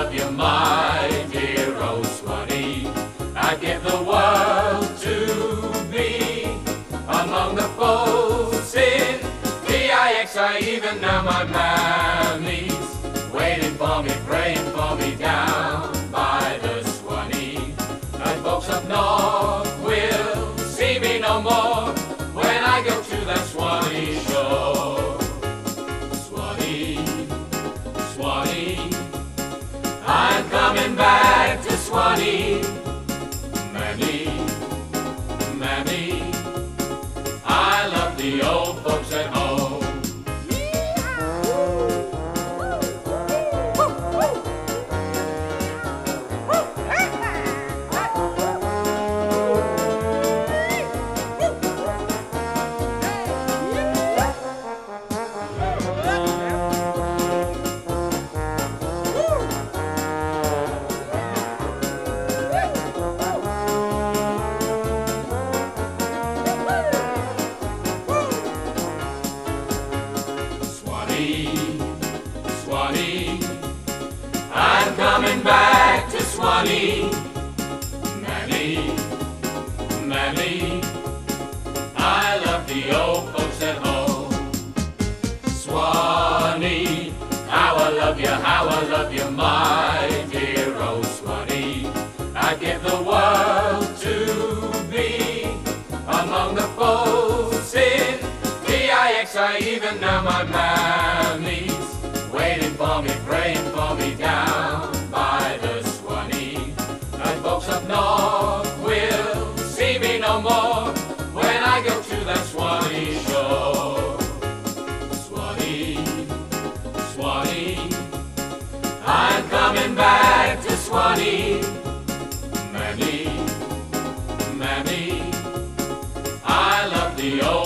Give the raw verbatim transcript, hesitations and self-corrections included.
love you, my dear old Swanee. I'd give the world to be among the folks in P I X I. Even now my mammy's waiting for me, praying for me down by the Swanee. And folks up north will see me no more when I go to that Swanee shore. Swanee, Swanee, I'm coming back to Swanee. Mammy, Mammy, I love the old folks at home. Swanee, I'm coming back to Swanee. Mammy, Mammy, I love the old folks at home. Swanee, how I love you, how I love you, my dear old Swanee. I'd give the world to be among the folks in P I X I. Even now my mammy's waiting for me, praying for me down by the Swanee. And folks up north will see me no more when I go to that Swanee shore. Swanee, Swanee, I'm coming back to Swanee. Mammy, Mammy, I love the old